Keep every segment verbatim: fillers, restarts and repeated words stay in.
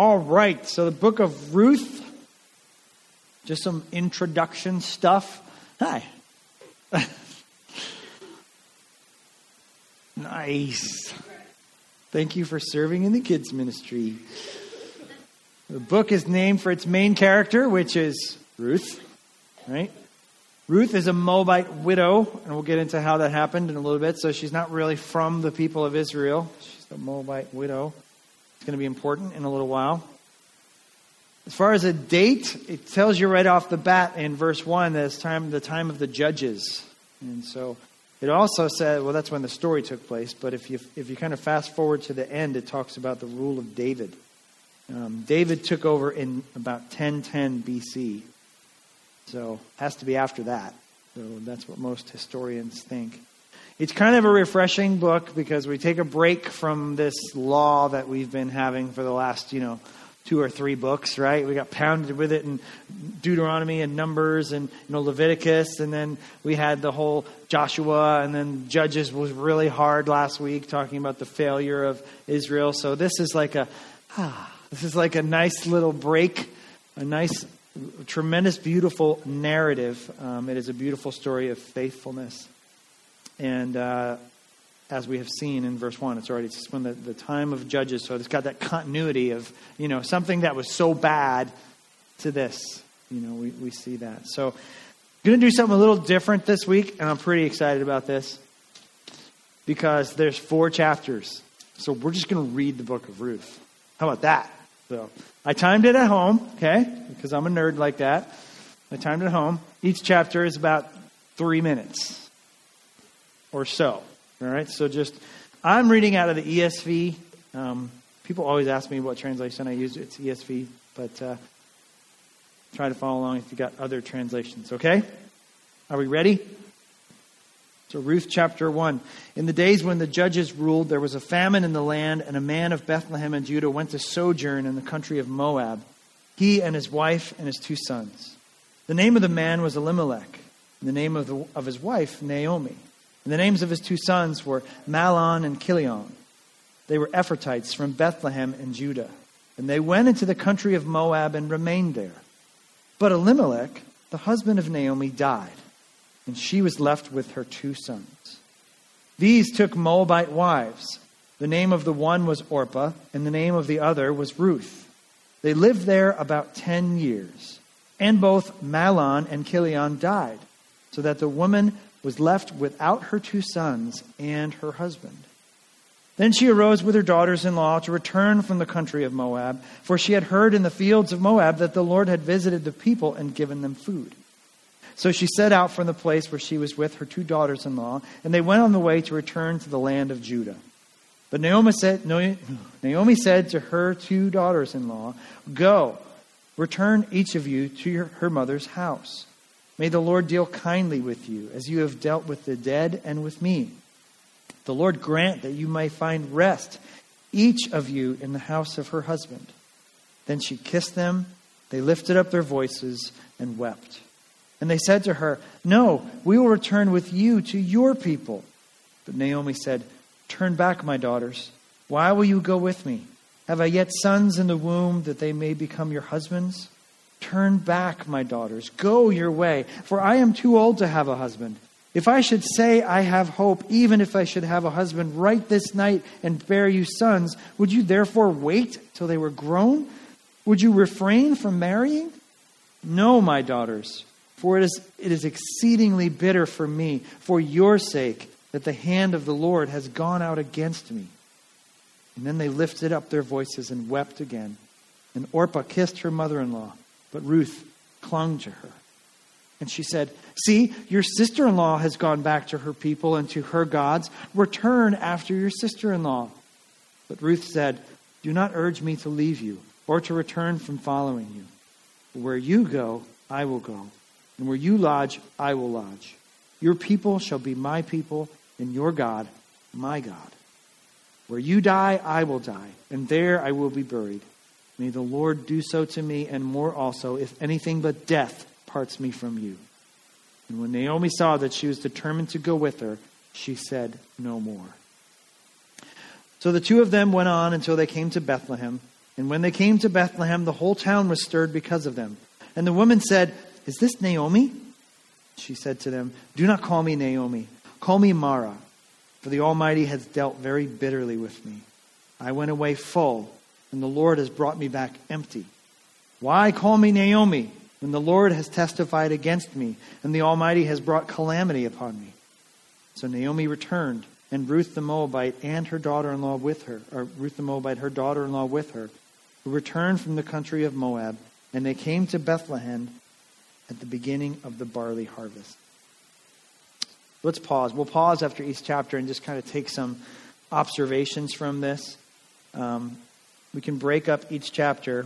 All right, so the book of Ruth, just some introduction stuff. Hi. Nice. Thank you for serving in the kids ministry. The book is named for its main character, which is Ruth, right? Ruth is a Moabite widow, and we'll get into how that happened in a little bit. So she's not really from the people of Israel. She's a Moabite widow. It's going to be important in a little while. As far as a date, it tells you right off the bat in verse one that it's time, the time of the judges. And so it also said, well, that's when the story took place. But if you if you kind of fast forward to the end, it talks about the rule of David. Um, David took over in about ten ten B C. So it has to be after that. So that's what most historians think. It's kind of a refreshing book because we take a break from this law that we've been having for the last, you know, two or three books, right? We got pounded with it in Deuteronomy and Numbers and, you know, Leviticus. And then we had the whole Joshua, and then Judges was really hard last week talking about the failure of Israel. So this is like a, ah, this is like a nice little break, a nice, tremendous, beautiful narrative. Um, it is a beautiful story of faithfulness. And uh, as we have seen in verse one, it's already it's when the, the time of Judges. So it's got that continuity of, you know, something that was so bad to this. You know, we, we see that. So I'm going to do something a little different this week. And I'm pretty excited about this because there's four chapters. So we're just going to read the book of Ruth. How about that? So I timed it at home, okay, because I'm a nerd like that. I timed it at home. Each chapter is about three minutes or so. All right, so just, I'm reading out of the E S V. Um, people always ask me what translation I use. It's E S V, but uh, try to follow along if you got other translations, okay? Are we ready? So Ruth chapter one. In the days when the judges ruled, there was a famine in the land, and a man of Bethlehem in Judah went to sojourn in the country of Moab, he and his wife and his two sons. The name of the man was Elimelech, and the name of, the, of his wife, Naomi. And the names of his two sons were Mahlon and Chilion. They were Ephrathites from Bethlehem in Judah. And they went into the country of Moab and remained there. But Elimelech, the husband of Naomi, died, and she was left with her two sons. These took Moabite wives. The name of the one was Orpah, and the name of the other was Ruth. They lived there about ten years. And both Mahlon and Chilion died, so that the woman was left without her two sons and her husband. Then she arose with her daughters-in-law to return from the country of Moab, for she had heard in the fields of Moab that the Lord had visited the people and given them food. So she set out from the place where she was with her two daughters-in-law, and they went on the way to return to the land of Judah. But Naomi said, Naomi said to her two daughters-in-law, "Go, return each of you to your, her mother's house. May the Lord deal kindly with you, as you have dealt with the dead and with me. The Lord grant that you may find rest, each of you in the house of her husband." Then she kissed them. They lifted up their voices and wept. And they said to her, "No, we will return with you to your people." But Naomi said, "Turn back, my daughters. Why will you go with me? Have I yet sons in the womb that they may become your husbands? Turn back, my daughters. Go your way, for I am too old to have a husband. If I should say I have hope, even if I should have a husband right this night and bear you sons, would you therefore wait till they were grown? Would you refrain from marrying? No, my daughters, for it is, it is exceedingly bitter for me, for your sake, that the hand of the Lord has gone out against me." And then they lifted up their voices and wept again. And Orpah kissed her mother-in-law, but Ruth clung to her. And she said, "See, your sister-in-law has gone back to her people and to her gods. Return after your sister-in-law." But Ruth said, "Do not urge me to leave you or to return from following you. Where you go, I will go. And where you lodge, I will lodge. Your people shall be my people, and your God, my God. Where you die, I will die, and there I will be buried. May the Lord do so to me, and more also, if anything but death parts me from you." And when Naomi saw that she was determined to go with her, she said no more. So the two of them went on until they came to Bethlehem. And when they came to Bethlehem, the whole town was stirred because of them. And the woman said, "Is this Naomi?" She said to them, "Do not call me Naomi. Call me Mara, for the Almighty has dealt very bitterly with me. I went away full, and the Lord has brought me back empty. Why call me Naomi, when the Lord has testified against me, and the Almighty has brought calamity upon me?" So Naomi returned, and Ruth the Moabite and her daughter-in-law with her, or Ruth the Moabite, her daughter-in-law with her, who returned from the country of Moab, and they came to Bethlehem at the beginning of the barley harvest. Let's pause. We'll pause after each chapter and just kind of take some observations from this. Um, we can break up each chapter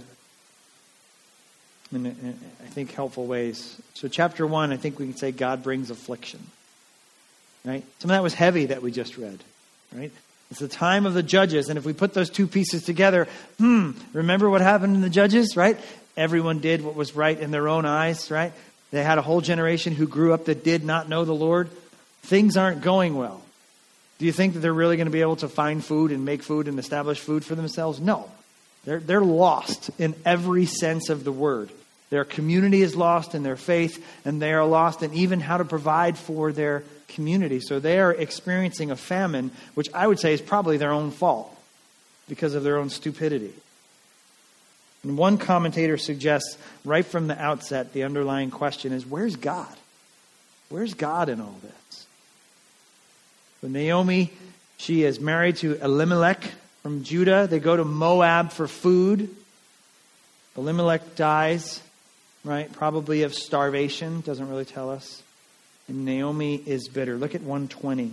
in, in, I think, helpful ways. So chapter one, I think we can say God brings affliction. Right? Some of that was heavy that we just read. Right? It's the time of the judges. And if we put those two pieces together, hmm, remember what happened in the judges, right? Everyone did what was right in their own eyes, right? They had a whole generation who grew up that did not know the Lord. Things aren't going well. Do you think that they're really going to be able to find food and make food and establish food for themselves? No. They're, they're lost in every sense of the word. Their community is lost in their faith, and they are lost in even how to provide for their community. So they are experiencing a famine, which I would say is probably their own fault because of their own stupidity. And one commentator suggests right from the outset, the underlying question is, where's God? Where's God in all this? So Naomi, she is married to Elimelech from Judah. They go to Moab for food. Elimelech dies, right? Probably of starvation. Doesn't really tell us. And Naomi is bitter. Look at one twenty.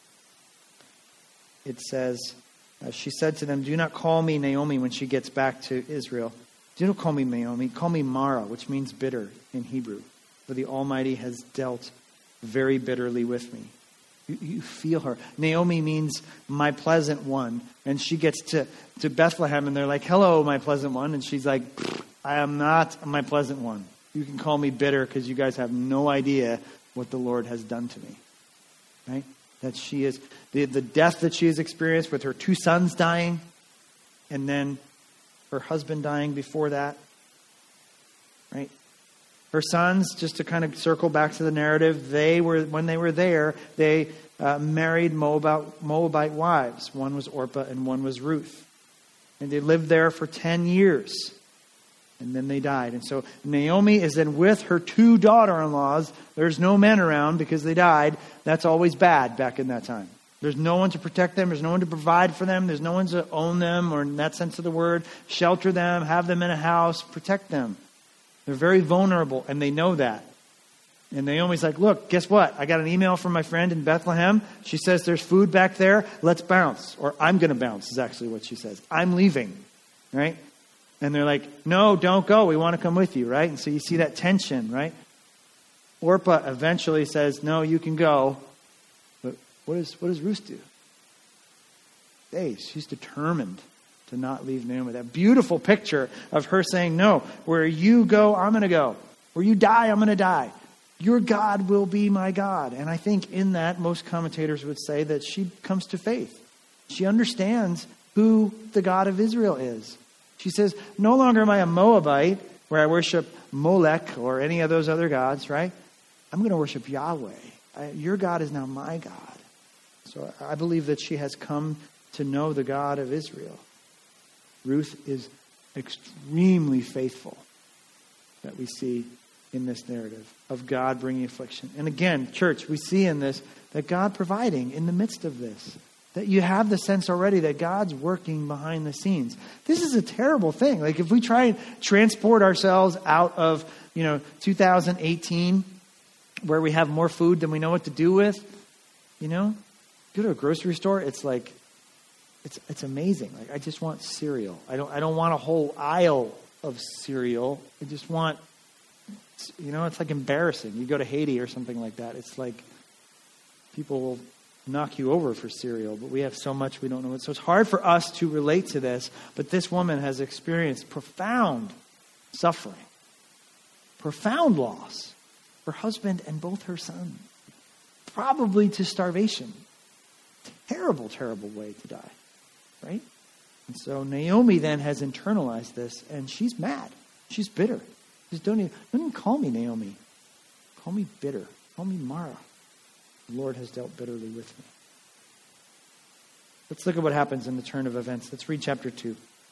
It says, uh, she said to them, "Do not call me Naomi," when she gets back to Israel. "Do not call me Naomi. Call me Mara," which means bitter in Hebrew. "For the Almighty has dealt very bitterly with me." You, you feel her. Naomi means my pleasant one. And she gets to, to Bethlehem and they're like, "Hello, my pleasant one." And she's like, "I am not my pleasant one. You can call me bitter because you guys have no idea what the Lord has done to me." Right? That she is, the, the death that she has experienced with her two sons dying and then her husband dying before that. Right? Her sons, just to kind of circle back to the narrative, they were, when they were there, they uh, married Moabite, Moabite wives. One was Orpah and one was Ruth. And they lived there for ten years. And then they died. And so Naomi is then with her two daughter-in-laws. There's no men around because they died. That's always bad back in that time. There's no one to protect them. There's no one to provide for them. There's no one to own them, or in that sense of the word, shelter them, have them in a house, protect them. They're very vulnerable, and they know that. And Naomi's like, "Look, guess what? I got an email from my friend in Bethlehem. She says there's food back there. Let's bounce." Or "I'm going to bounce" is actually what she says. "I'm leaving." Right? And they're like, "No, don't go. We want to come with you." Right? And so you see that tension, right? Orpah eventually says, "No, you can go." But what does, what does Ruth do? Hey, she's determined to not leave Naomi. That beautiful picture of her saying, "No, where you go, I'm going to go. Where you die, I'm going to die. Your God will be my God." And I think in that, most commentators would say that she comes to faith. She understands who the God of Israel is. She says, "No longer am I a Moabite where I worship Molech or any of those other gods, right? I'm going to worship Yahweh. I, your God is now my God." So I believe that she has come to know the God of Israel. Ruth is extremely faithful that we see in this narrative of God bringing affliction. And again, church, we see in this that God providing in the midst of this. That you have the sense already that God's working behind the scenes. This is a terrible thing. Like if we try and transport ourselves out of, you know, two thousand eighteen, where we have more food than we know what to do with, you know, go to a grocery store, it's like, it's it's amazing. Like I just want cereal. I don't I don't want a whole aisle of cereal. I just want, you know, it's like embarrassing. You go to Haiti or something like that. It's like people will knock you over for cereal, but we have so much we don't know. So it's hard for us to relate to this, but this woman has experienced profound suffering, profound loss. Her husband and both her sons, probably to starvation. Terrible, terrible way to die, right? And so Naomi then has internalized this, and she's mad. She's bitter. She says, don't even, don't even call me Naomi. Call me bitter. Call me Mara. The Lord has dealt bitterly with me. Let's look at what happens in the turn of events. Let's read chapter two.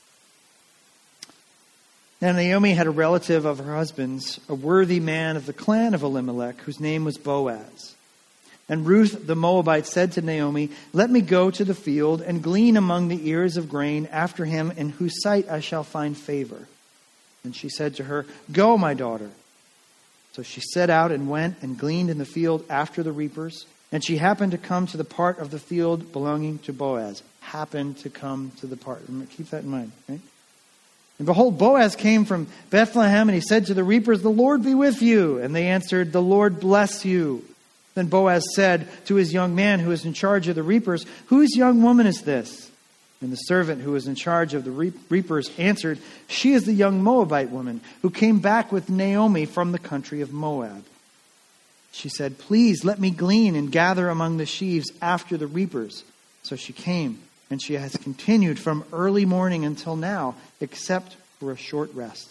Now Naomi had a relative of her husband's, a worthy man of the clan of Elimelech, whose name was Boaz. And Ruth the Moabite said to Naomi, let me go to the field and glean among the ears of grain after him, in whose sight I shall find favor. And she said to her, go, my daughter. So she set out and went and gleaned in the field after the reapers. And she happened to come to the part of the field belonging to Boaz. Happened to come to the part. Keep that in mind, right? And behold, Boaz came from Bethlehem, and he said to the reapers, the Lord be with you. And they answered, the Lord bless you. Then Boaz said to his young man who was in charge of the reapers, whose young woman is this? And the servant who was in charge of the reapers answered, she is the young Moabite woman who came back with Naomi from the country of Moab. She said, please let me glean and gather among the sheaves after the reapers. So she came, and she has continued from early morning until now, except for a short rest.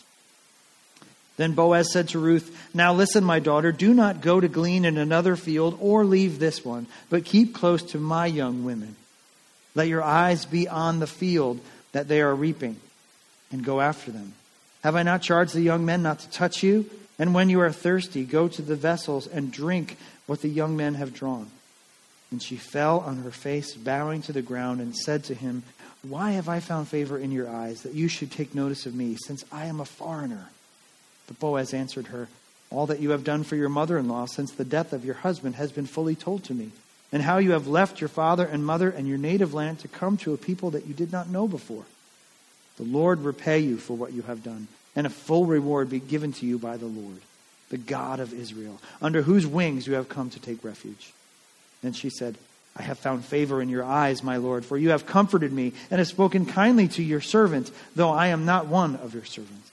Then Boaz said to Ruth, now listen, my daughter, do not go to glean in another field or leave this one, but keep close to my young women. Let your eyes be on the field that they are reaping, and go after them. Have I not charged the young men not to touch you? And when you are thirsty, go to the vessels and drink what the young men have drawn. And she fell on her face, bowing to the ground, and said to him, why have I found favor in your eyes, that you should take notice of me, since I am a foreigner? But Boaz answered her, all that you have done for your mother-in-law since the death of your husband has been fully told to me, and how you have left your father and mother and your native land to come to a people that you did not know before. The Lord repay you for what you have done, and a full reward be given to you by the Lord, the God of Israel, under whose wings you have come to take refuge. Then she said, I have found favor in your eyes, my Lord, for you have comforted me and have spoken kindly to your servant, though I am not one of your servants.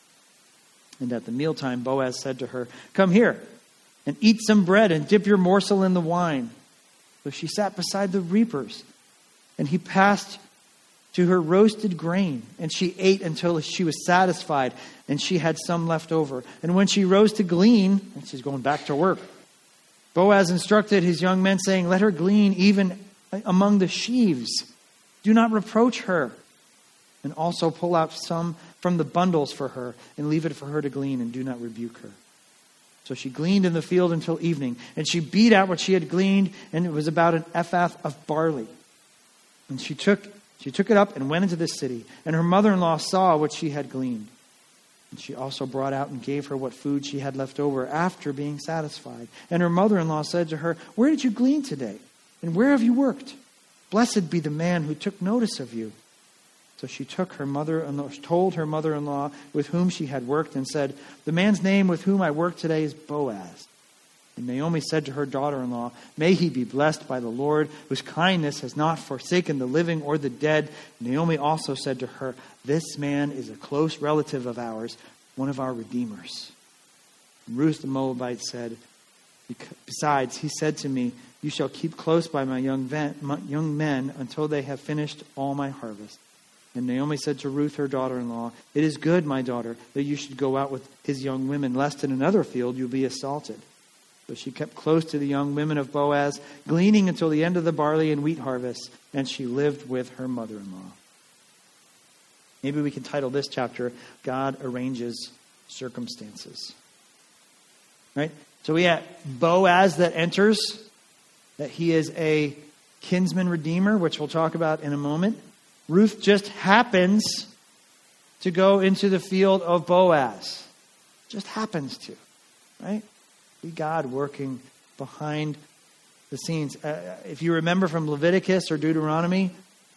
And at the mealtime, Boaz said to her, come here and eat some bread and dip your morsel in the wine. So she sat beside the reapers, and he passed to her roasted grain, and she ate until she was satisfied, and she had some left over. And when she rose to glean, and she's going back to work, Boaz instructed his young men, saying, let her glean even among the sheaves. Do not reproach her. And also pull out some from the bundles for her, and leave it for her to glean, and do not rebuke her. So she gleaned in the field until evening, and she beat out what she had gleaned, and it was about an ephah of barley. And she took she took it up and went into the city, and her mother-in-law saw what she had gleaned. And she also brought out and gave her what food she had left over after being satisfied. And her mother-in-law said to her, where did you glean today? And where have you worked? Blessed be the man who took notice of you. So she took her mother-in-law, told her mother-in-law with whom she had worked, and said, the man's name with whom I work today is Boaz. And Naomi said to her daughter-in-law, may he be blessed by the Lord, whose kindness has not forsaken the living or the dead. Naomi also said to her, this man is a close relative of ours, one of our redeemers. And Ruth the Moabite said, besides, he said to me, you shall keep close by my young, ven- my young men until they have finished all my harvest. And Naomi said to Ruth, her daughter-in-law, it is good, my daughter, that you should go out with his young women, lest in another field you be assaulted. So she kept close to the young women of Boaz, gleaning until the end of the barley and wheat harvest, and she lived with her mother-in-law. Maybe we can title this chapter, God Arranges Circumstances. Right? So we have Boaz that enters, that he is a kinsman redeemer, which we'll talk about in a moment. Ruth just happens to go into the field of Boaz. Just happens to, right? Be God working behind the scenes. Uh, if you remember from Leviticus or Deuteronomy,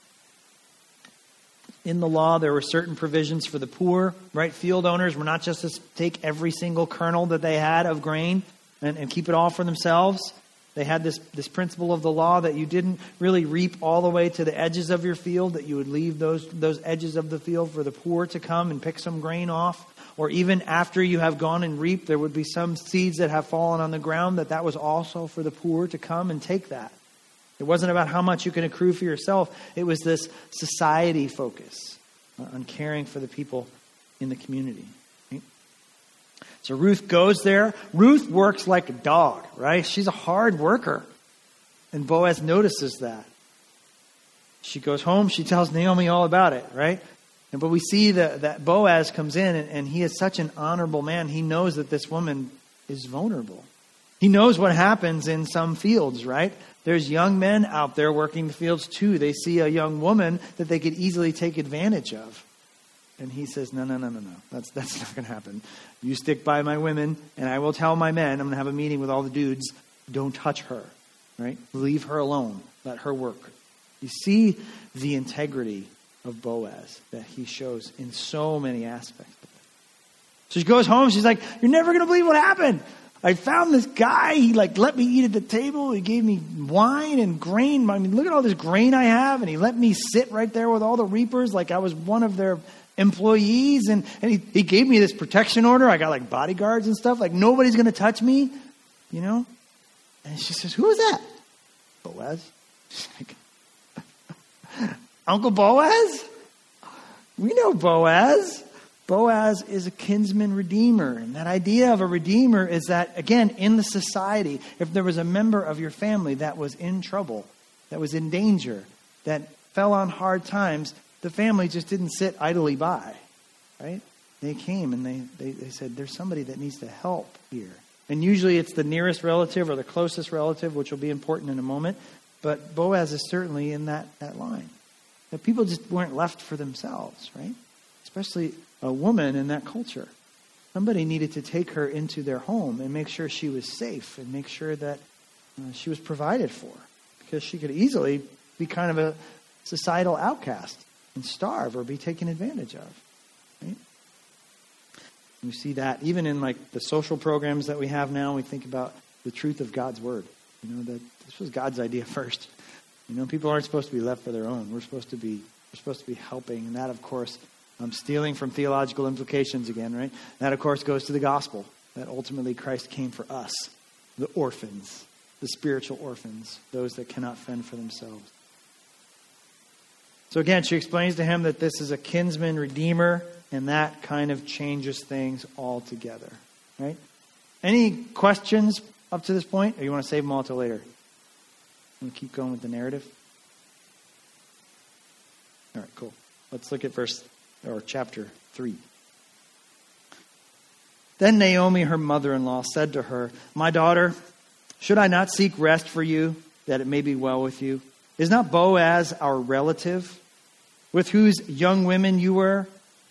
in the law there were certain provisions for the poor, right? Field owners were not just to take every single kernel that they had of grain and, and keep it all for themselves. They had this, this principle of the law that you didn't really reap all the way to the edges of your field, that you would leave those, those edges of the field for the poor to come and pick some grain off. Or even after you have gone and reaped, there would be some seeds that have fallen on the ground, that that was also for the poor to come and take that. It wasn't about how much you can accrue for yourself. It was this society focus on caring for the people in the community. Right? So Ruth goes there. Ruth works like a dog, right? She's a hard worker. And Boaz notices that. She goes home. She tells Naomi all about it, right? And but we see that, that Boaz comes in, and, and he is such an honorable man. He knows that this woman is vulnerable. He knows what happens in some fields, right? There's young men out there working the fields too. They see a young woman that they could easily take advantage of. And he says, no, no, no, no, no. That's, that's not going to happen. You stick by my women, and I will tell my men, I'm going to have a meeting with all the dudes, don't touch her, right? Leave her alone. Let her work. You see the integrity of Boaz that he shows in so many aspects of it. So she goes home. She's like, you're never going to believe what happened. I found this guy. He like let me eat at the table. He gave me wine and grain. I mean, look at all this grain I have. And he let me sit right there with all the reapers like I was one of their employees. And, and he, he gave me this protection order. I got like bodyguards and stuff. Like nobody's going to touch me, you know. And she says, who is that? Boaz. She's like, Uncle Boaz? We know Boaz. Boaz is a kinsman redeemer. And that idea of a redeemer is that, again, in the society, if there was a member of your family that was in trouble, that was in danger, that fell on hard times, the family just didn't sit idly by, right? They came and they, they, they said, there's somebody that needs to help here. And usually it's the nearest relative or the closest relative, which will be important in a moment. But Boaz is certainly in that, that line. That people just weren't left for themselves, right? Especially a woman in that culture. Somebody needed to take her into their home and make sure she was safe and make sure that uh, she was provided for. Because she could easily be kind of a societal outcast and starve or be taken advantage of, right? We see that even in like the social programs that we have now. We think about the truth of God's word. You know, that this was God's idea first. You know, people aren't supposed to be left for their own. We're supposed to be we're supposed to be helping. And that, of course, I'm stealing from theological implications again, right? That, of course, goes to the gospel. That ultimately Christ came for us, the orphans, the spiritual orphans, those that cannot fend for themselves. So again, she explains to him that this is a kinsman redeemer, and that kind of changes things altogether, right? Any questions up to this point, or you want to save them all till later? I'm going to keep going with the narrative. All right, cool. Let's look at verse or chapter three. Then Naomi, her mother-in-law, said to her, my daughter, should I not seek rest for you, that it may be well with you? Is not Boaz our relative, with whose young women you were?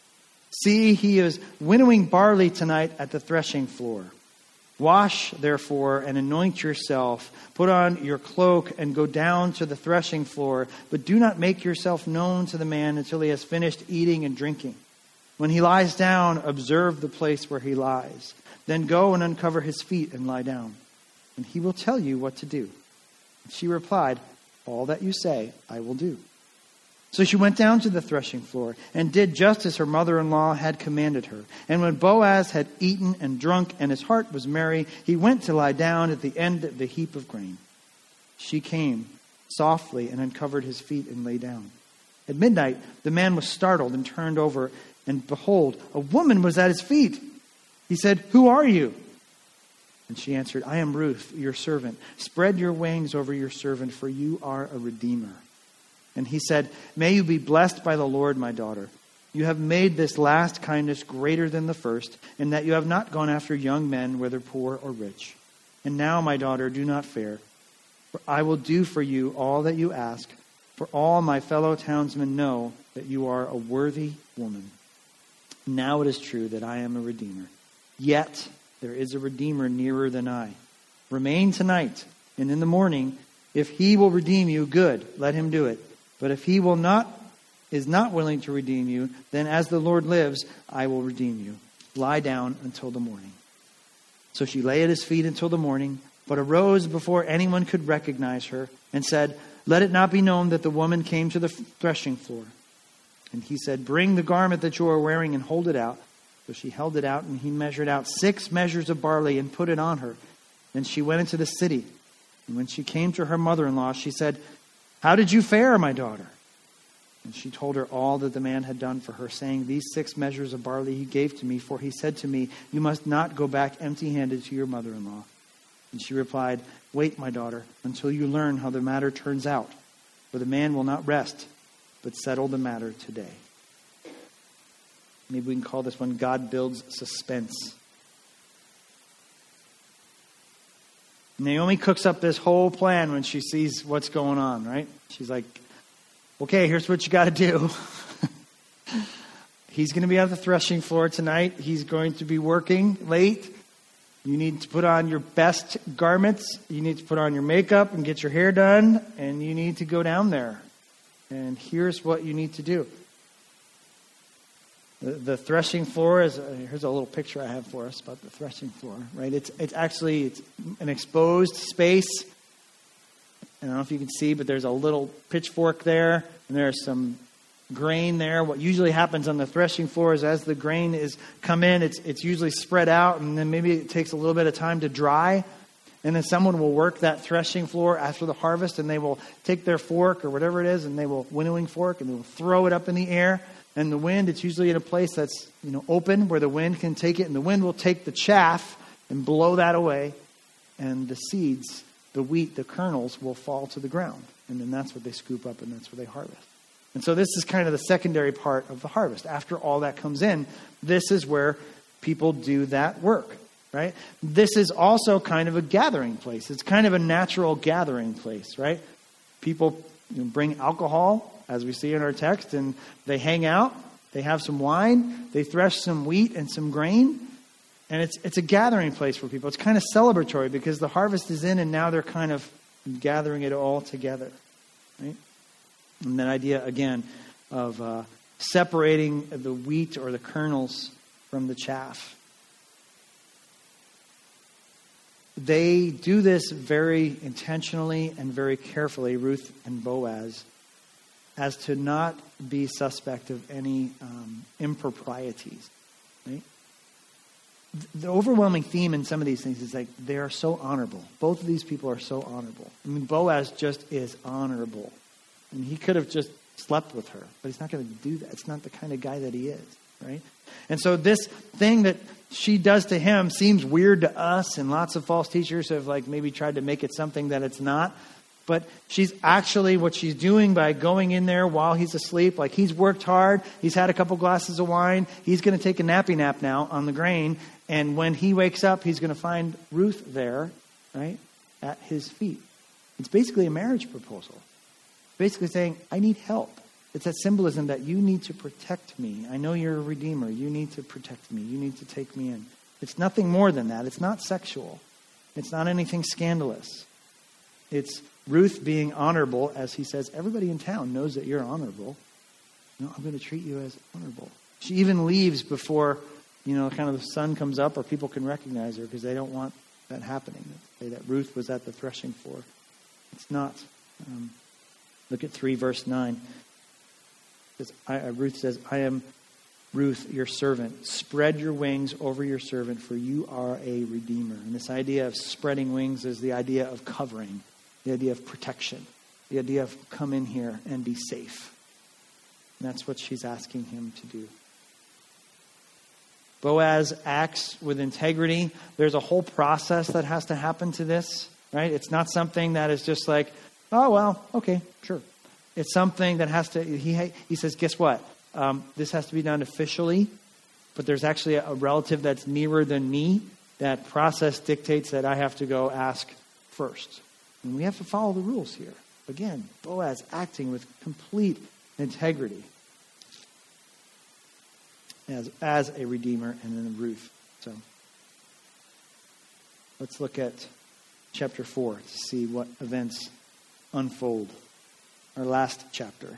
See, he is winnowing barley tonight at the threshing floor. Wash, therefore, and anoint yourself. Put on your cloak and go down to the threshing floor. But do not make yourself known to the man until he has finished eating and drinking. When he lies down, observe the place where he lies. Then go and uncover his feet and lie down. And he will tell you what to do. And she replied, all that you say, I will do. So she went down to the threshing floor and did just as her mother-in-law had commanded her. And when Boaz had eaten and drunk and his heart was merry, he went to lie down at the end of the heap of grain. She came softly and uncovered his feet and lay down. At midnight, the man was startled and turned over, and behold, a woman was at his feet. He said, who are you? And she answered, I am Ruth, your servant. Spread your wings over your servant, for you are a redeemer. And he said, may you be blessed by the Lord, my daughter. You have made this last kindness greater than the first, in that you have not gone after young men, whether poor or rich. And now, my daughter, do not fear, for I will do for you all that you ask, for all my fellow townsmen know that you are a worthy woman. Now it is true that I am a redeemer. Yet there is a redeemer nearer than I. Remain tonight, and in the morning, if he will redeem you, good, let him do it. But if he will not, is not willing to redeem you, then as the Lord lives, I will redeem you. Lie down until the morning. So she lay at his feet until the morning, but arose before anyone could recognize her, and said, let it not be known that the woman came to the threshing floor. And he said, bring the garment that you are wearing and hold it out. So she held it out, and he measured out six measures of barley and put it on her. Then she went into the city. And when she came to her mother-in-law, she said, "How did you fare, my daughter?" And she told her all that the man had done for her, saying, "These six measures of barley he gave to me, for he said to me, 'You must not go back empty-handed to your mother-in-law.'" And she replied, "Wait, my daughter, until you learn how the matter turns out. For the man will not rest, but settle the matter today." Maybe we can call this one God builds suspense. Naomi cooks up this whole plan when she sees what's going on, right? She's like, okay, here's what you got to do. He's going to be on the threshing floor tonight. He's going to be working late. You need to put on your best garments. You need to put on your makeup and get your hair done. And you need to go down there. And here's what you need to do. The, the threshing floor is, uh, here's a little picture I have for us about the threshing floor, right? It's it's actually it's an exposed space. I don't know if you can see, but there's a little pitchfork there. And there's some grain there. What usually happens on the threshing floor is as the grain is come in, it's it's usually spread out, and then maybe it takes a little bit of time to dry. And then someone will work that threshing floor after the harvest, and they will take their fork or whatever it is, and they will winnowing fork, and they will throw it up in the air. And the wind, it's usually in a place that's, you know, open where the wind can take it, and the wind will take the chaff and blow that away, and the seeds, the wheat, the kernels will fall to the ground. And then that's what they scoop up, and that's what they harvest. And so this is kind of the secondary part of the harvest. After all that comes in, this is where people do that work, right? This is also kind of a gathering place. It's kind of a natural gathering place, right? People, you know, bring alcohol, as we see in our text, and they hang out. They have some wine. They thresh some wheat and some grain. And it's it's a gathering place for people. It's kind of celebratory because the harvest is in, and now they're kind of gathering it all together, right? And that idea, again, of uh, separating the wheat or the kernels from the chaff. They do this very intentionally and very carefully, Ruth and Boaz, as to not be suspect of any um, improprieties. Right? The overwhelming theme in some of these things is like they are so honorable. Both of these people are so honorable. I mean, Boaz just is honorable. And he could have just slept with her, but he's not going to do that. It's not the kind of guy that he is, right? And so this thing that she does to him seems weird to us, and lots of false teachers have like maybe tried to make it something that it's not. But she's actually, what she's doing by going in there while he's asleep, like he's worked hard, he's had a couple glasses of wine, he's going to take a nappy nap now on the grain, and when he wakes up, he's going to find Ruth there, right, at his feet. It's basically a marriage proposal. Basically saying, I need help. It's that symbolism that you need to protect me. I know you're a redeemer. You need to protect me. You need to take me in. It's nothing more than that. It's not sexual. It's not anything scandalous. It's Ruth being honorable, as he says, everybody in town knows that you're honorable. No, I'm going to treat you as honorable. She even leaves before, you know, kind of the sun comes up or people can recognize her because they don't want that happening. They say that Ruth was at the threshing floor. It's not. Um, look at three, verse nine. It says, I, Ruth says, I am Ruth, your servant. Spread your wings over your servant, for you are a redeemer. And this idea of spreading wings is the idea of covering. The idea of protection. The idea of come in here and be safe. And that's what she's asking him to do. Boaz acts with integrity. There's a whole process that has to happen to this, right? It's not something that is just like, oh, well, okay, sure. It's something that has to, he he says, guess what? Um, this has to be done officially, but there's actually a, a relative that's nearer than me. That process dictates that I have to go ask first. And we have to follow the rules here. Again, Boaz acting with complete integrity as, as a redeemer and then Ruth. So let's look at chapter four to see what events unfold. Our last chapter.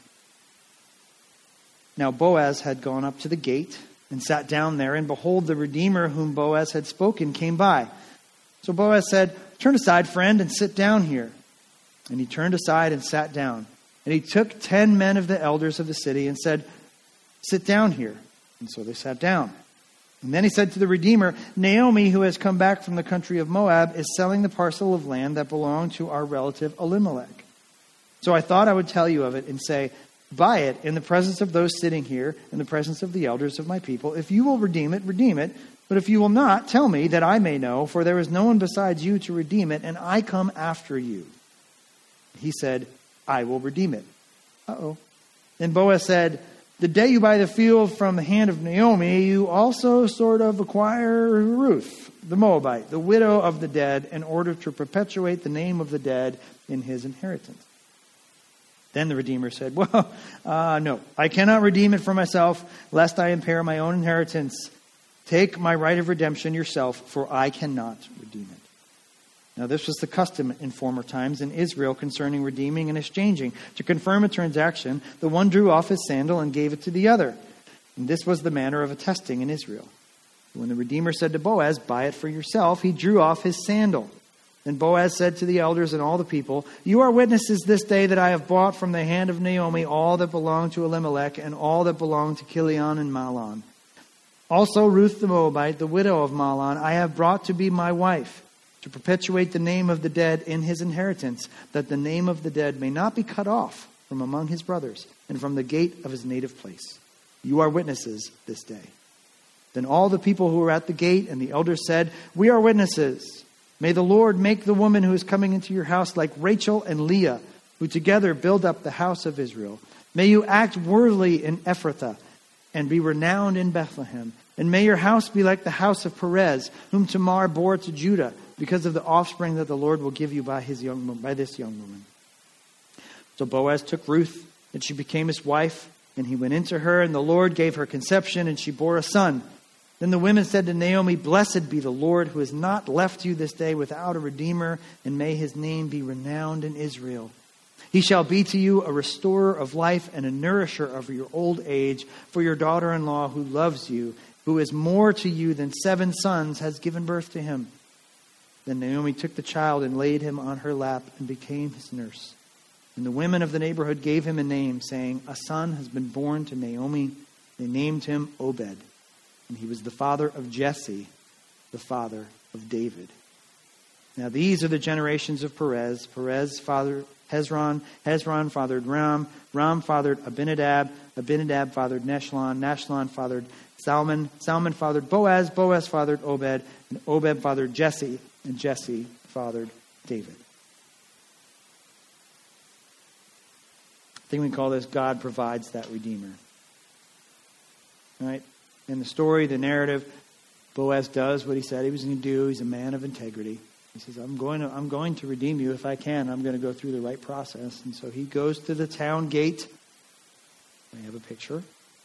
Now Boaz had gone up to the gate and sat down there, and behold, the Redeemer whom Boaz had spoken came by. So Boaz said, turn aside, friend, and sit down here. And he turned aside and sat down. And he took ten men of the elders of the city and said, sit down here. And so they sat down. And then he said to the Redeemer, Naomi, who has come back from the country of Moab, is selling the parcel of land that belonged to our relative Elimelech. So I thought I would tell you of it and say, buy it in the presence of those sitting here, in the presence of the elders of my people. If you will redeem it, redeem it. But if you will not, tell me that I may know, for there is no one besides you to redeem it, and I come after you. He said, I will redeem it. Uh-oh. Then Boaz said, the day you buy the field from the hand of Naomi, you also sort of acquire Ruth, the Moabite, the widow of the dead, in order to perpetuate the name of the dead in his inheritance. Then the Redeemer said, well, uh, no, I cannot redeem it for myself, lest I impair my own inheritance. Take my right of redemption yourself, for I cannot redeem it. Now, this was the custom in former times in Israel concerning redeeming and exchanging. To confirm a transaction, the one drew off his sandal and gave it to the other. And this was the manner of attesting in Israel. When the Redeemer said to Boaz, buy it for yourself, he drew off his sandal. Then Boaz said to the elders and all the people, you are witnesses this day that I have bought from the hand of Naomi all that belonged to Elimelech and all that belonged to Chilion and Mahlon. Also Ruth the Moabite, the widow of Mahlon, I have brought to be my wife, to perpetuate the name of the dead in his inheritance, that the name of the dead may not be cut off from among his brothers and from the gate of his native place. You are witnesses this day. Then all the people who were at the gate and the elders said, we are witnesses. May the Lord make the woman who is coming into your house like Rachel and Leah, who together build up the house of Israel. May you act worthily in Ephrathah and be renowned in Bethlehem. And may your house be like the house of Perez, whom Tamar bore to Judah, because of the offspring that the Lord will give you by his young by this young woman. So Boaz took Ruth, and she became his wife, and he went into her, and the Lord gave her conception, and she bore a son. Then the women said to Naomi, blessed be the Lord, who has not left you this day without a redeemer, and may his name be renowned in Israel. He shall be to you a restorer of life and a nourisher of your old age, for your daughter-in-law who loves you, who is more to you than seven sons, has given birth to him. Then Naomi took the child and laid him on her lap and became his nurse. And the women of the neighborhood gave him a name, saying, a son has been born to Naomi. They named him Obed. And he was the father of Jesse, the father of David. Now these are the generations of Perez. Perez fathered Hezron. Hezron fathered Ram. Ram fathered Abinadab. Abinadab fathered Neshlon. Neshlon fathered Salmon. Salmon fathered Boaz. Boaz fathered Obed. And Obed fathered Jesse. And Jesse fathered David. I think we call this God provides that Redeemer. All right? In the story, the narrative, Boaz does what he said he was going to do. He's a man of integrity. He says, I'm going to, I'm going to redeem you if I can. I'm going to go through the right process. And so he goes to the town gate. I have a picture.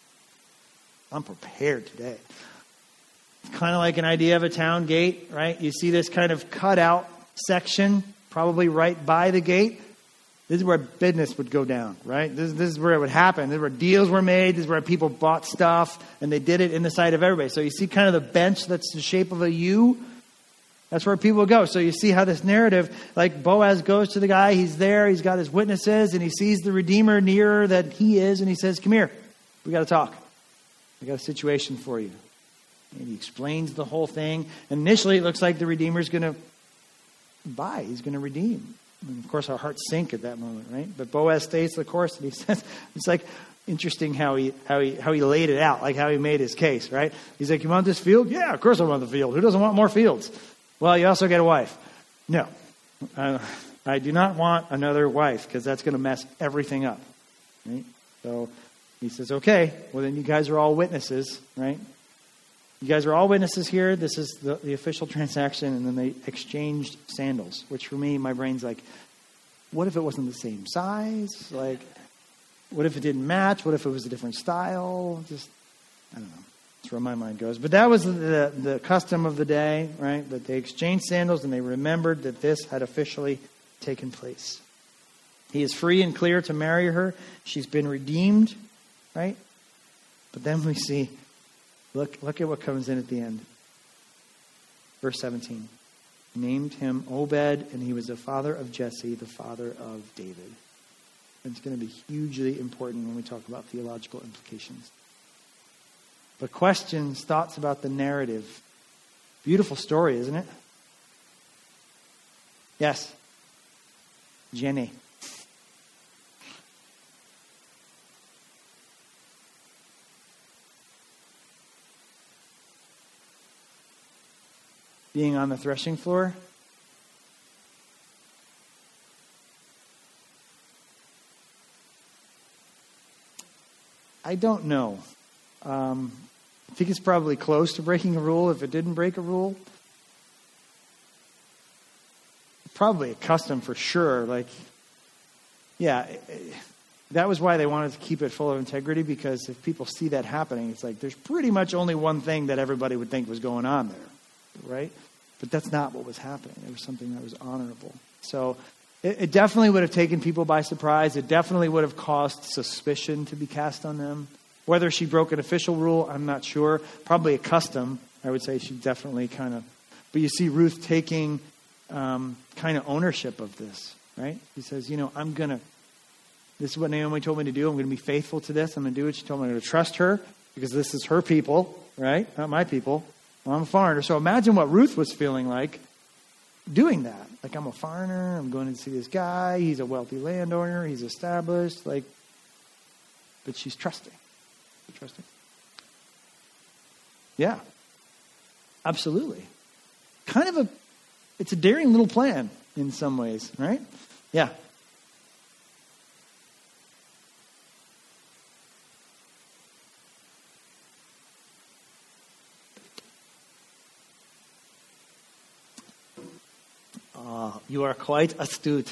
I'm prepared today. It's kind of like an idea of a town gate, right? You see this kind of cut out section, probably right by the gate. This is where business would go down, right? This, this is where it would happen. This is where deals were made. This is where people bought stuff, and they did it in the sight of everybody. So you see kind of the bench that's the shape of a U. That's where people go. So you see how this narrative, like Boaz goes to the guy. He's there. He's got his witnesses, and he sees the Redeemer nearer than he is, and he says, come here. We got to talk. I got a situation for you. And he explains the whole thing. And initially, it looks like the Redeemer's going to buy. He's going to redeem. And of course, our hearts sink at that moment, right? But Boaz stays the course, and he says, it's like interesting how he how he how he laid it out, like how he made his case, right? He's like, you want this field? Yeah, of course I want the field. Who doesn't want more fields? Well, you also get a wife. No, uh, I do not want another wife, because that's going to mess everything up, right? So he says, okay, well then you guys are all witnesses, right? You guys are all witnesses here. This is the, the official transaction. And then they exchanged sandals, which for me, my brain's like, what if it wasn't the same size? Like, what if it didn't match? What if it was a different style? Just, I don't know. That's where my mind goes. But that was the, the custom of the day, right? That they exchanged sandals and they remembered that this had officially taken place. He is free and clear to marry her. She's been redeemed, right? But then we see, Look, look at what comes in at the end. Verse seventeen. Named him Obed, and he was the father of Jesse, the father of David. And it's going to be hugely important when we talk about theological implications. but questions, thoughts about the narrative. Beautiful story, isn't it? Yes. Jenny. Being on the threshing floor. I don't know. Um, I think it's probably close to breaking a rule if it didn't break a rule. Probably a custom for sure. Like, yeah, that was why they wanted to keep it full of integrity, because if people see that happening, it's like there's pretty much only one thing that everybody would think was going on there, right? But that's not what was happening. It was something that was honorable. So it, it definitely would have taken people by surprise. It definitely would have caused suspicion to be cast on them. Whether she broke an official rule, I'm not sure. Probably a custom. I would say she definitely kind of... But you see Ruth taking um, kind of ownership of this, right? He says, you know, I'm going to... This is what Naomi told me to do. I'm going to be faithful to this. I'm going to do what she told me. I'm going to trust her because this is her people, right? Not my people. Well, I'm a foreigner. So imagine what Ruth was feeling like doing that. Like, I'm a foreigner. I'm going to see this guy. He's a wealthy landowner. He's established. Like, but she's trusting. Trusting. Yeah, absolutely. Kind of a, it's a daring little plan in some ways, right? Yeah. Uh, you are quite astute.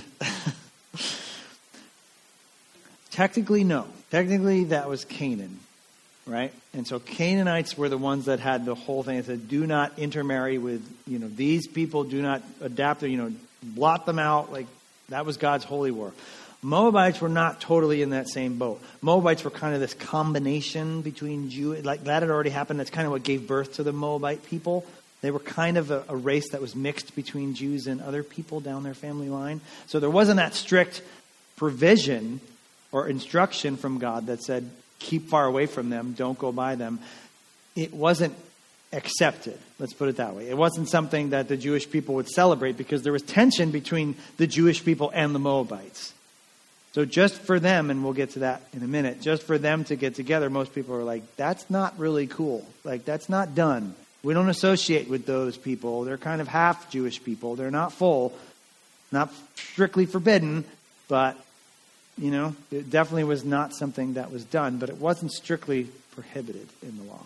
Technically, no. Technically, that was Canaan. Right? And so Canaanites were the ones that had the whole thing. It said, do not intermarry with, you know, these people. Do not adapt, or, you know, blot them out. Like, that was God's holy war. Moabites were not totally in that same boat. Moabites were kind of this combination between Jew. Like, that had already happened. That's kind of what gave birth to the Moabite people. They were kind of a, a race that was mixed between Jews and other people down their family line. So there wasn't that strict provision or instruction from God that said, keep far away from them, don't go by them. It wasn't accepted, let's put it that way. It wasn't something that the Jewish people would celebrate because there was tension between the Jewish people and the Moabites. So just for them, and we'll get to that in a minute, just for them to get together, most people are like, that's not really cool. Like, that's not done. We don't associate with those people. They're kind of half Jewish people. They're not full, not strictly forbidden, but you know, it definitely was not something that was done, but it wasn't strictly prohibited in the law.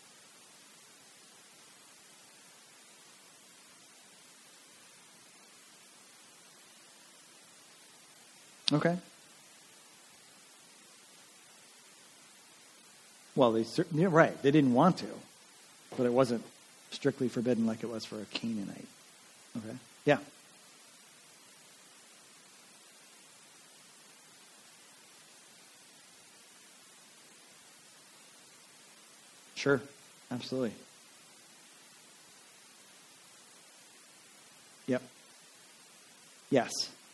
Okay. Well, they certainly, yeah, right. They didn't want to, but it wasn't strictly forbidden like it was for a Canaanite. Okay. Yeah. Sure, absolutely. Yep. Yes.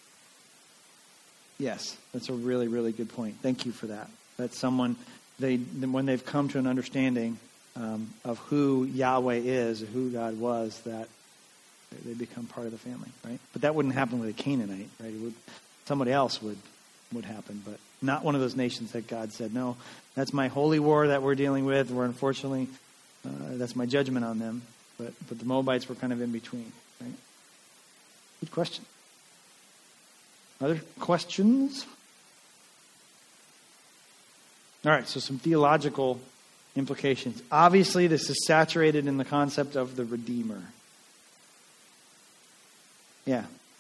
Yes, that's a really, really good point. Thank you for that. That someone, they when they've come to an understanding um, of who Yahweh is, who God was, that they become part of the family, right? But that wouldn't happen with a Canaanite, right? It would, somebody else would would happen, but not one of those nations that God said, no, that's my holy war that we're dealing with. We're unfortunately, uh, that's my judgment on them. But but the Moabites were kind of in between, right? Good question. Other questions? All right, so some theological implications. Obviously, this is saturated in the concept of the Redeemer. Yeah.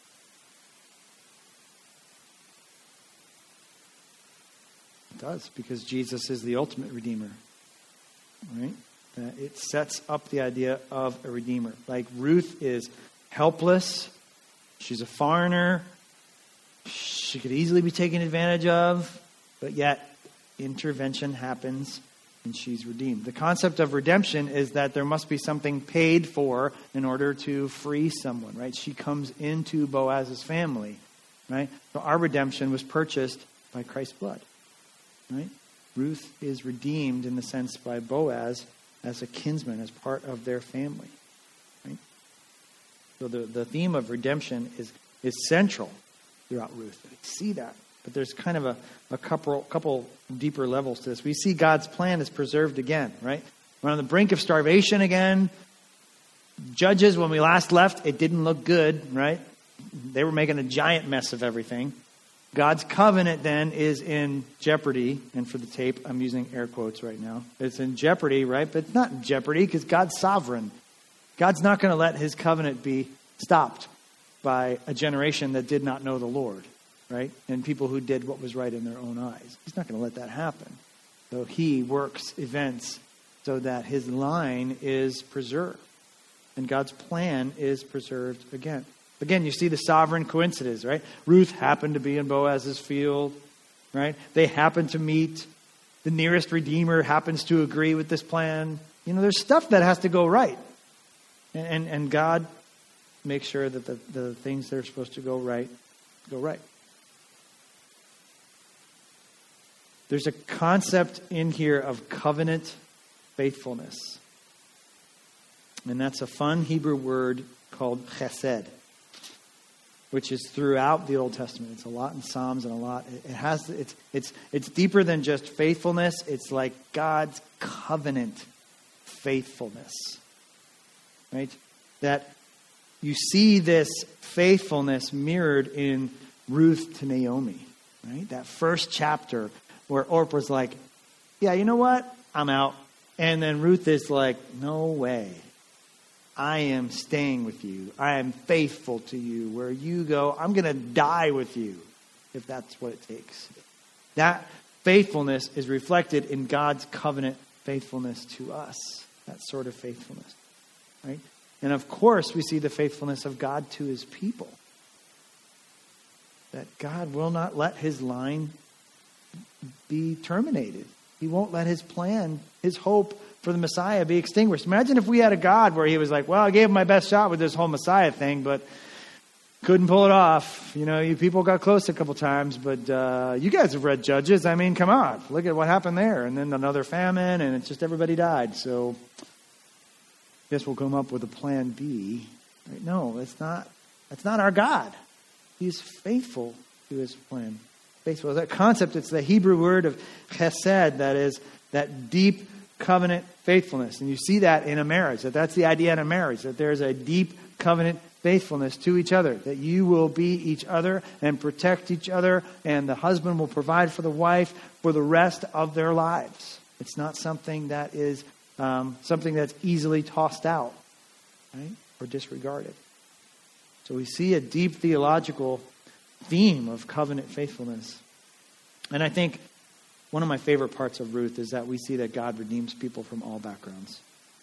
It does, because Jesus is the ultimate Redeemer. Right? Uh, it sets up the idea of a Redeemer. Like Ruth is helpless. She's a foreigner. She could easily be taken advantage of. But yet, intervention happens and she's redeemed. The concept of redemption is that there must be something paid for in order to free someone, right? She comes into Boaz's family, right? So our redemption was purchased by Christ's blood, right? Ruth is redeemed in the sense by Boaz as a kinsman, as part of their family. Right? So the, the theme of redemption is, is central throughout Ruth. We see that. But there's kind of a, a couple, couple deeper levels to this. We see God's plan is preserved again, right? We're on the brink of starvation again. Judges, when we last left, it didn't look good, right? They were making a giant mess of everything. God's covenant then is in jeopardy. And for the tape, I'm using air quotes right now. It's in jeopardy, right? But it's not in jeopardy because God's sovereign. God's not going to let his covenant be stopped by a generation that did not know the Lord, right? And people who did what was right in their own eyes. He's not going to let that happen. So he works events so that his line is preserved. And God's plan is preserved again. Again, you see the sovereign coincidence, right? Ruth happened to be in Boaz's field, right? They happen to meet. The nearest redeemer happens to agree with this plan. You know, there's stuff that has to go right. And, and, and God makes sure that the, the things that are supposed to go right, go right. There's a concept in here of covenant faithfulness. And that's a fun Hebrew word called chesed, which is throughout the Old Testament. It's a lot in Psalms and a lot. It has. It's it's it's deeper than just faithfulness. It's like God's covenant faithfulness, right? That you see this faithfulness mirrored in Ruth to Naomi, right? That first chapter where Orpah's like, "Yeah, you know what? I'm out," and then Ruth is like, "No way. I am staying with you. I am faithful to you. Where you go, I'm going to die with you, if that's what it takes." That faithfulness is reflected in God's covenant faithfulness to us. That sort of faithfulness, right? And of course, we see the faithfulness of God to his people. That God will not let his line be terminated. He won't let his plan, his hope for the Messiah be extinguished. Imagine if we had a God where he was like, well, I gave him my best shot with this whole Messiah thing, but couldn't pull it off. You know, you people got close a couple times, but uh, you guys have read Judges. I mean, come on, look at what happened there. And then another famine, and it's just everybody died. So I guess we'll come up with a plan B. Right? No, it's not. That's not our God. He's faithful to his plan. Faithful. That concept, it's the Hebrew word of chesed, that is that deep covenant faithfulness. And you see that in a marriage, that that's the idea in a marriage, that there's a deep covenant faithfulness to each other, that you will be each other and protect each other, and the husband will provide for the wife for the rest of their lives. It's not something that is um, something that's easily tossed out, right, or disregarded. So we see a deep theological theme of covenant faithfulness. And I think one of my favorite parts of Ruth is that we see that God redeems people from all backgrounds.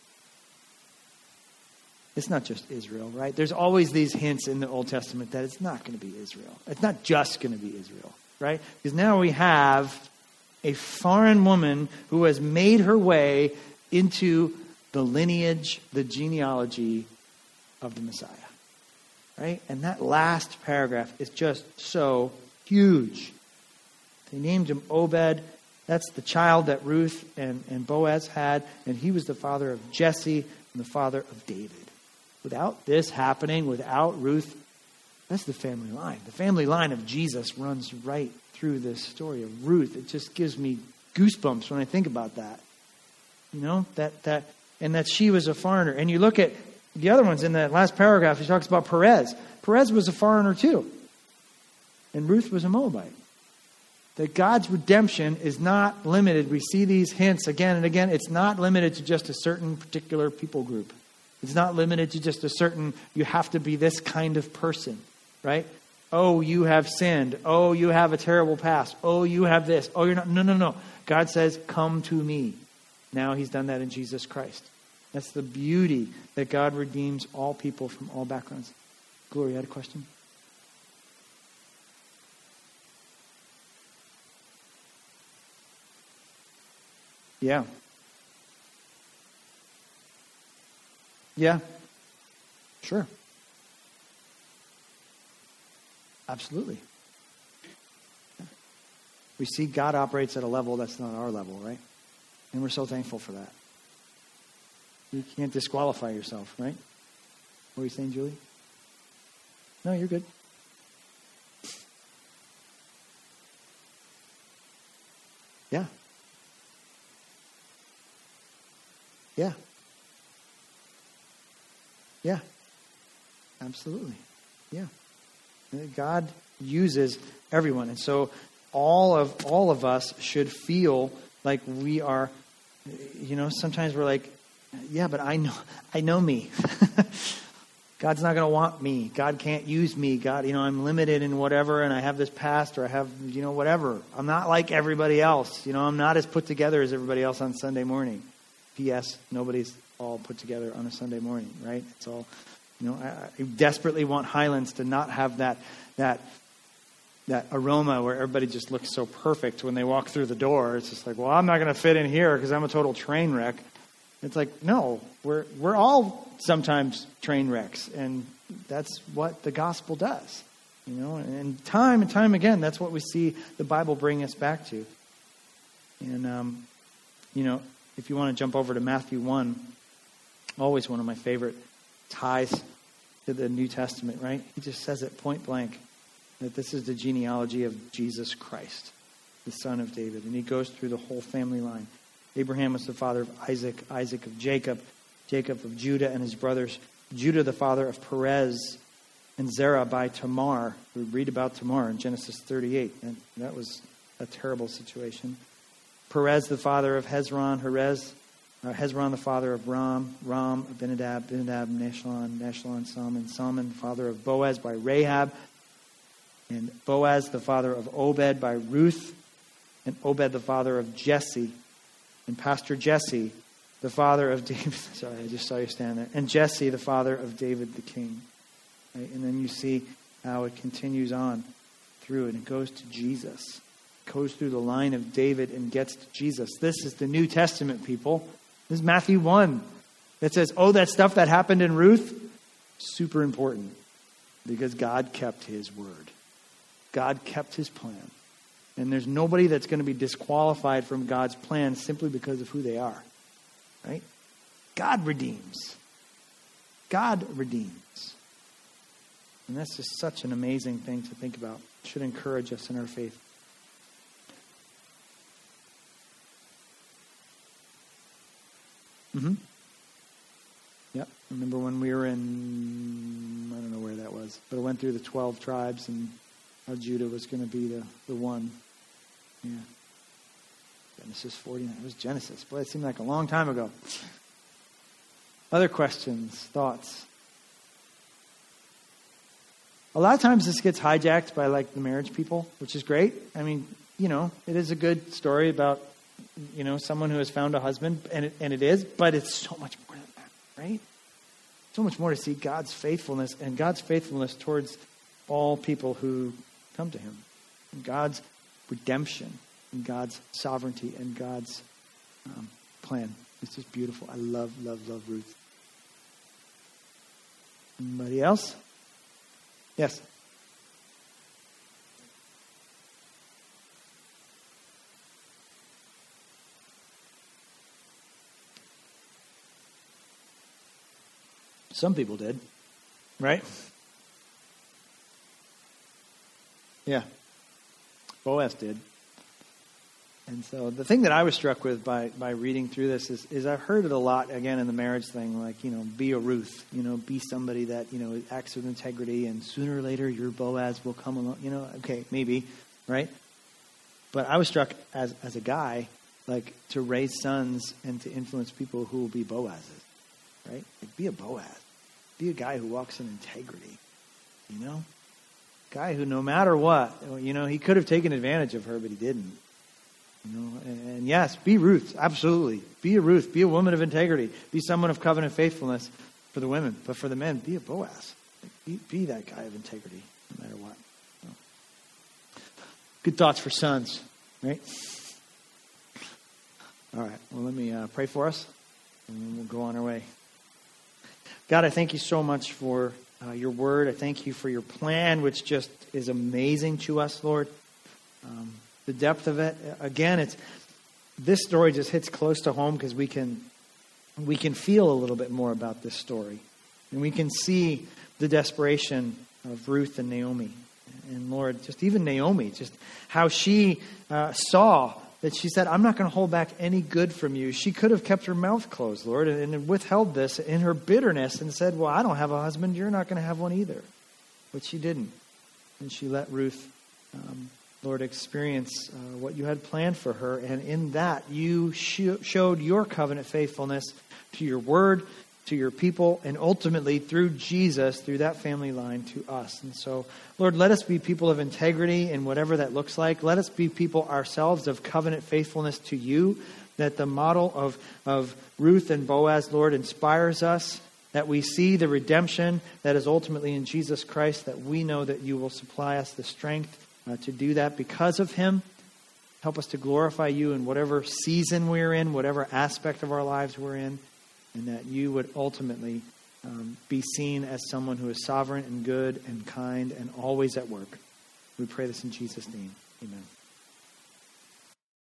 It's not just Israel, right? There's always these hints in the Old Testament that it's not going to be Israel. It's not just going to be Israel, right? Because now we have a foreign woman who has made her way into the lineage, the genealogy of the Messiah, right? And that last paragraph is just so huge. They named him Obed. That's the child that Ruth and, and Boaz had. And he was the father of Jesse and the father of David. Without this happening, without Ruth, that's the family line. The family line of Jesus runs right through this story of Ruth. It just gives me goosebumps when I think about that. You know, that that and that she was a foreigner. And you look at the other ones in that last paragraph, he talks about Perez. Perez was a foreigner too. And Ruth was a Moabite. That God's redemption is not limited. We see these hints again and again. It's not limited to just a certain particular people group. It's not limited to just a certain, you have to be this kind of person, right? Oh, you have sinned. Oh, you have a terrible past. Oh, you have this. Oh, you're not. No, no, no. God says, come to me. Now he's done that in Jesus Christ. That's the beauty that God redeems all people from all backgrounds. Gloria, you had a question? Yeah. Yeah. Sure. Absolutely. We see God operates at a level that's not our level, right? And we're so thankful for that. You can't disqualify yourself, right? What were you saying, Julie? No, you're good. Yeah. Yeah. Yeah. Absolutely. Yeah. God uses everyone. And so all of all of us should feel like we are, you know, sometimes we're like, yeah, but I know I know me. God's not going to want me. God can't use me. God, you know, I'm limited in whatever, and I have this past, or I have, you know, whatever. I'm not like everybody else. You know, I'm not as put together as everybody else on Sunday morning. P S. Nobody's all put together on a Sunday morning, right? It's all, you know, I, I desperately want Highlands to not have that that that aroma where everybody just looks so perfect when they walk through the door. It's just like, well, I'm not going to fit in here because I'm a total train wreck. It's like, no, we're we're all sometimes train wrecks, and that's what the gospel does, you know. And time and time again, that's what we see the Bible bring us back to. And um, you know, if you want to jump over to Matthew one, always one of my favorite ties to the New Testament, right? He just says it point blank that this is the genealogy of Jesus Christ, the son of David, and he goes through the whole family line. Abraham was the father of Isaac, Isaac of Jacob, Jacob of Judah and his brothers, Judah the father of Perez, and Zerah by Tamar. We read about Tamar in Genesis thirty-eight, and that was a terrible situation. Perez the father of Hezron, Perez, uh, Hezron the father of Ram, Ram, Abinadab, Abinadab, Nahshon, Nahshon, Salmon, Salmon the father of Boaz by Rahab, and Boaz the father of Obed by Ruth, and Obed the father of Jesse, and Pastor Jesse, the father of David. Sorry, I just saw you stand there. And Jesse, the father of David the king. Right? And then you see how it continues on through, and it goes to Jesus. It goes through the line of David and gets to Jesus. This is the New Testament, people. This is Matthew one. That says, oh, that stuff that happened in Ruth, super important. Because God kept his word. God kept his plan. And there's nobody that's going to be disqualified from God's plan simply because of who they are. Right? God redeems. God redeems. And that's just such an amazing thing to think about. It should encourage us in our faith. Mm-hmm. Yep. Remember when we were in, I don't know where that was, but I went through the twelve tribes and how Judah was going to be the, the one. Yeah. Genesis forty-nine. It was Genesis. Boy, it seemed like a long time ago. Other questions, thoughts? A lot of times this gets hijacked by like the marriage people, which is great. I mean, you know, it is a good story about, you know, someone who has found a husband, and it, and it is, but it's so much more than that, right? So much more to see God's faithfulness and God's faithfulness towards all people who come to him. And God's redemption and God's sovereignty and God's um, plan. It's just beautiful. I love, love, love Ruth. Anybody else? Yes. Some people did, right? Yeah. Boaz did. And so the thing that I was struck with by, by reading through this is, is I've heard it a lot, again, in the marriage thing, like, you know, be a Ruth, you know, be somebody that, you know, acts with integrity, and sooner or later your Boaz will come along, you know, okay, maybe, right? But I was struck as, as a guy, like, to raise sons and to influence people who will be Boazes, right? Like, be a Boaz. Be a guy who walks in integrity, you know? Guy who, no matter what, you know, he could have taken advantage of her, but he didn't. You know, and, and yes, be Ruth. Absolutely. Be a Ruth. Be a woman of integrity. Be someone of covenant faithfulness for the women. But for the men, be a Boaz. Be, be that guy of integrity, no matter what. So. Good thoughts for sons, right? All right. Well, let me uh, pray for us, and then we'll go on our way. God, I thank you so much for uh, your word. I thank you for your plan, which just is amazing to us, Lord. Um, the depth of it. Again, it's this story just hits close to home because we can we can feel a little bit more about this story. And we can see the desperation of Ruth and Naomi. And Lord, just even Naomi, just how she uh, saw that she said, I'm not going to hold back any good from you. She could have kept her mouth closed, Lord, and, and withheld this in her bitterness and said, well, I don't have a husband. You're not going to have one either. But she didn't. And she let Ruth, um, Lord, experience uh, what you had planned for her. And in that, you sh- showed your covenant faithfulness to your word, to your people, and ultimately through Jesus, through that family line, to us. And so, Lord, let us be people of integrity in whatever that looks like. Let us be people ourselves of covenant faithfulness to you, that the model of, of Ruth and Boaz, Lord, inspires us, that we see the redemption that is ultimately in Jesus Christ, that we know that you will supply us the strength uh, to do that because of him. Help us to glorify you in whatever season we're in, whatever aspect of our lives we're in, and that you would ultimately um, be seen as someone who is sovereign and good and kind and always at work. We pray this in Jesus' name. Amen.